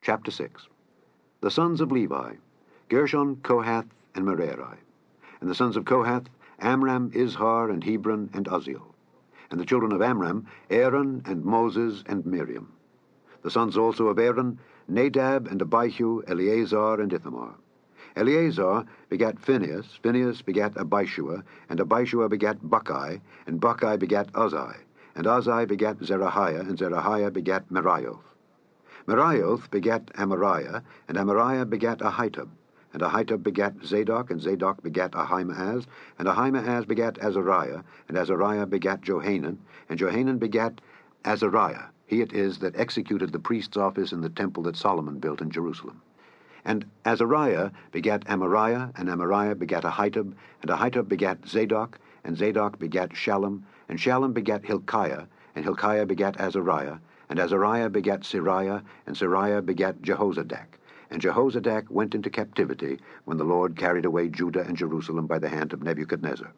Chapter 6. The sons of Levi, Gershon, Kohath, and Merari. And the sons of Kohath, Amram, Izhar, and Hebron, and Uzziel. And the children of Amram, Aaron, and Moses, and Miriam. The sons also of Aaron, Nadab, and Abihu, Eleazar, and Ithamar. Eleazar begat Phinehas, Phinehas begat Abishua, and Abishua begat Buckai, and Buckai begat Uzzi, and Uzzi begat Zerahiah, and Zerahiah begat Meraioth. Meraioth begat Amariah, and Amariah begat Ahitub, and Ahitub begat Zadok, and Zadok begat Ahimaaz, and Ahimaaz begat Azariah, and Azariah begat Johanan, and Johanan begat Azariah. He it is that executed the priest's office in the temple that Solomon built in Jerusalem. And Azariah begat Amariah, and Amariah begat Ahitub, and Ahitub begat Zadok, and Zadok begat Shallum, and Shallum begat Hilkiah, and Hilkiah begat Azariah, and Azariah begat Sariah, and Sariah begat Jehozadak. And Jehozadak went into captivity when the Lord carried away Judah and Jerusalem by the hand of Nebuchadnezzar.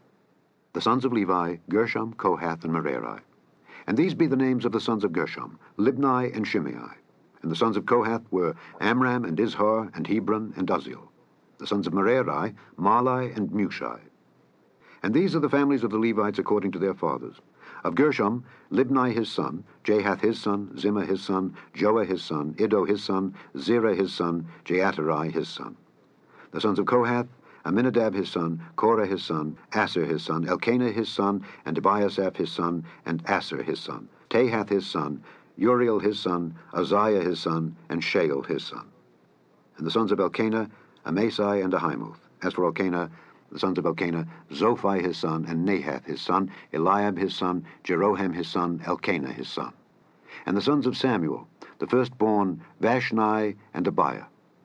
The sons of Levi, Gershom, Kohath, and Merari. And these be the names of the sons of Gershom, Libni and Shimei. And the sons of Kohath were Amram, and Izhar, and Hebron, and Uzziel. The sons of Merari, Mahli, and Mushi. And these are the families of the Levites according to their fathers. Of Gershom, Libni his son, Jahath his son, Zimmah his son, Joah his son, Iddo his son, Zerah his son, Jeaterai his son. The sons of Kohath, Aminadab his son, Korah his son, Asher his son, Elkanah his son, and Abiasaph his son, and Asher his son, Tahath his son, Uriel his son, Uzziah his son, and Shael his son. And the sons of Elkanah, Amasai and Ahimoth. As for Elkanah, the sons of Elkanah, Zophai his son, and Nahath his son, Eliab his son, Jeroham his son, Elkanah his son. And the sons of Samuel, the firstborn, Vashni and Abiah.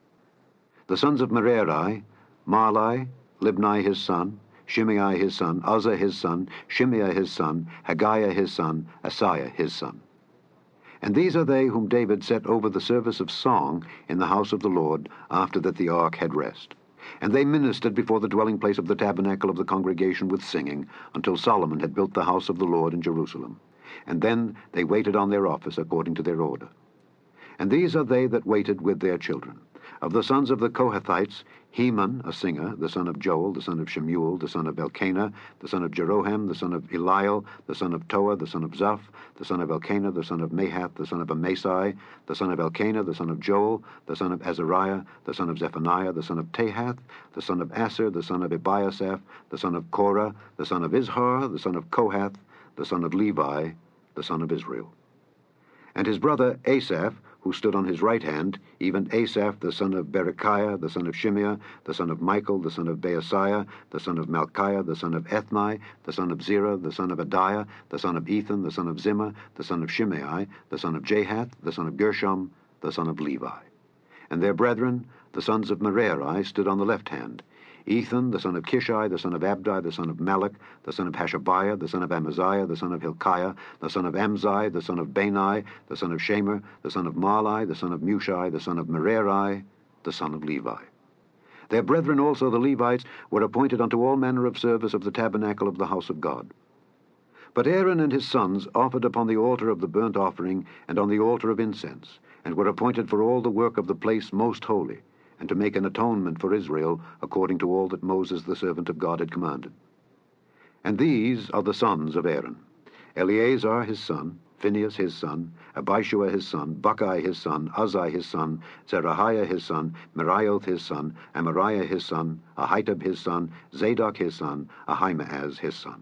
The sons of Merari, Mahli, Libni his son, Shimei his son, Uzzah his son, Shimei his son, Haggiah his son, Asaiah his son. And these are they whom David set over the service of song in the house of the Lord, after that the ark had rest. And they ministered before the dwelling place of the tabernacle of the congregation with singing, until Solomon had built the house of the Lord in Jerusalem. And then they waited on their office according to their order. And these are they that waited with their children. Of the sons of the Kohathites, Heman, a singer, the son of Joel, the son of Shemuel, the son of Elkanah, the son of Jeroham, the son of Eliel, the son of Toah, the son of Zuph, the son of Elkanah, the son of Mahath, the son of Amasai, the son of Elkanah, the son of Joel, the son of Azariah, the son of Zephaniah, the son of Tahath, the son of Asher, the son of Abiasaph, the son of Korah, the son of Izhar, the son of Kohath, the son of Levi, the son of Israel. And his brother Asaph, who stood on his right hand, even Asaph, the son of Berechiah, the son of Shimea, the son of Michael, the son of Baasiah, the son of Malchiah, the son of Ethni, the son of Zerah, the son of Adiah, the son of Ethan, the son of Zimmah, the son of Shimei, the son of Jahath, the son of Gershom, the son of Levi. And their brethren, the sons of Merari, stood on the left hand, Ethan, the son of Kishi, the son of Abdi, the son of Malach, the son of Hashabiah, the son of Amaziah, the son of Hilkiah, the son of Amzi, the son of Bani, the son of Shamer, the son of Mahli, the son of Mushi, the son of Merari, the son of Levi. Their brethren also the Levites were appointed unto all manner of service of the tabernacle of the house of God. But Aaron and his sons offered upon the altar of the burnt offering and on the altar of incense, and were appointed for all the work of the place most holy, and to make an atonement for Israel, according to all that Moses the servant of God had commanded. And these are the sons of Aaron: Eleazar his son, Phinehas his son, Abishua his son, Buckai his son, Uzzi his son, Zerahiah his son, Meraioth his son, Amariah his son, Ahitub his son, Zadok his son, Ahimaaz his son.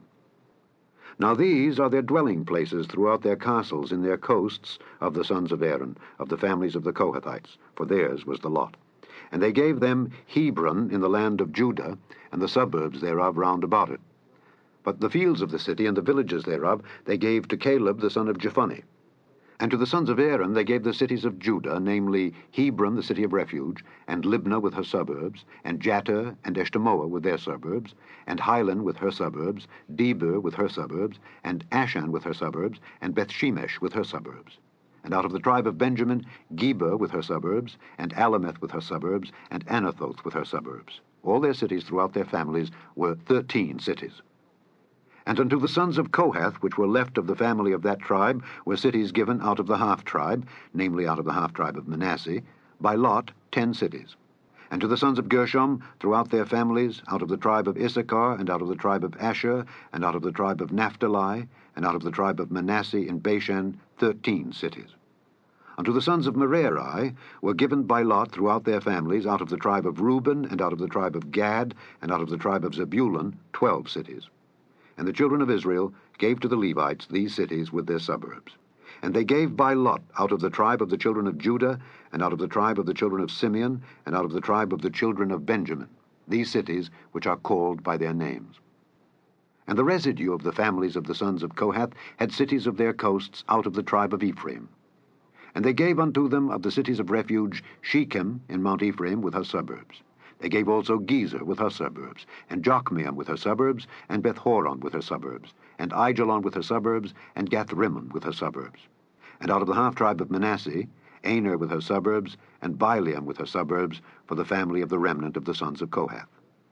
Now these are their dwelling places throughout their castles in their coasts of the sons of Aaron, of the families of the Kohathites, for theirs was the lot. And they gave them Hebron in the land of Judah, and the suburbs thereof round about it. But the fields of the city and the villages thereof they gave to Caleb the son of Jephunneh. And to the sons of Aaron they gave the cities of Judah, namely Hebron the city of refuge, and Libnah with her suburbs, and Jatir and Eshtemoa with their suburbs, and Hilan with her suburbs, Debir with her suburbs, and Ashan with her suburbs, and Bethshemesh with her suburbs. And out of the tribe of Benjamin, Geber with her suburbs, and Alameth with her suburbs, and Anathoth with her suburbs. All their cities throughout their families were 13 cities. And unto the sons of Kohath, which were left of the family of that tribe, were cities given out of the half-tribe, namely out of the half-tribe of Manasseh, by lot 10 cities. And to the sons of Gershom, throughout their families, out of the tribe of Issachar, and out of the tribe of Asher, and out of the tribe of Naphtali, and out of the tribe of Manasseh in Bashan, 13 cities. Unto the sons of Merari were given by lot throughout their families, out of the tribe of Reuben, and out of the tribe of Gad, and out of the tribe of Zebulun, 12 cities. And the children of Israel gave to the Levites these cities with their suburbs. And they gave by lot out of the tribe of the children of Judah, and out of the tribe of the children of Simeon, and out of the tribe of the children of Benjamin, these cities which are called by their names. And the residue of the families of the sons of Kohath had cities of their coasts out of the tribe of Ephraim. And they gave unto them of the cities of refuge Shechem in Mount Ephraim with her suburbs. They gave also Gezer with her suburbs, and Jokmeam with her suburbs, and Beth-horon with her suburbs, and Aijalon with her suburbs, and Gath-rimmon with her suburbs. And out of the half-tribe of Manasseh, Aner with her suburbs, and Bileam with her suburbs, for the family of the remnant of the sons of Kohath.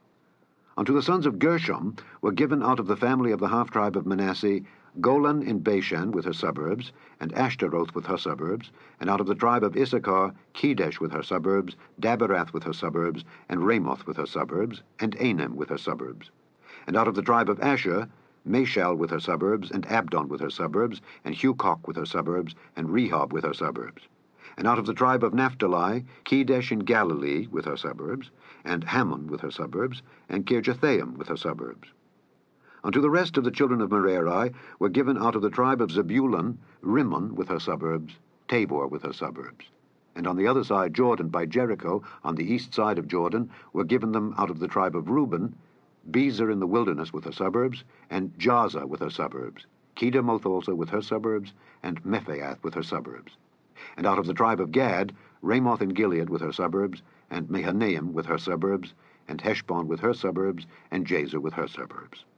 Unto the sons of Gershom were given out of the family of the half-tribe of Manasseh Golan in Bashan with her suburbs, and Ashtaroth with her suburbs, and out of the tribe of Issachar Kedesh with her suburbs, Daberath with her suburbs, and Ramoth with her suburbs, and Anem with her suburbs. And out of the tribe of Asher Mashal with her suburbs, and Abdon with her suburbs, and Hukoch with her suburbs, and Rehob with her suburbs. And out of the tribe of Naphtali Kedesh in Galilee with her suburbs, and Hammon with her suburbs, and Kirjathaim with her suburbs. Unto the rest of the children of Merari were given out of the tribe of Zebulun Rimmon with her suburbs, Tabor with her suburbs. And on the other side Jordan by Jericho, on the east side of Jordan, were given them out of the tribe of Reuben Bezer in the wilderness with her suburbs, and Jaza with her suburbs, Kedemoth also with her suburbs, and Mephaath with her suburbs. And out of the tribe of Gad Ramoth in Gilead with her suburbs, and Mahanaim with her suburbs, and Heshbon with her suburbs, and Jazer with her suburbs.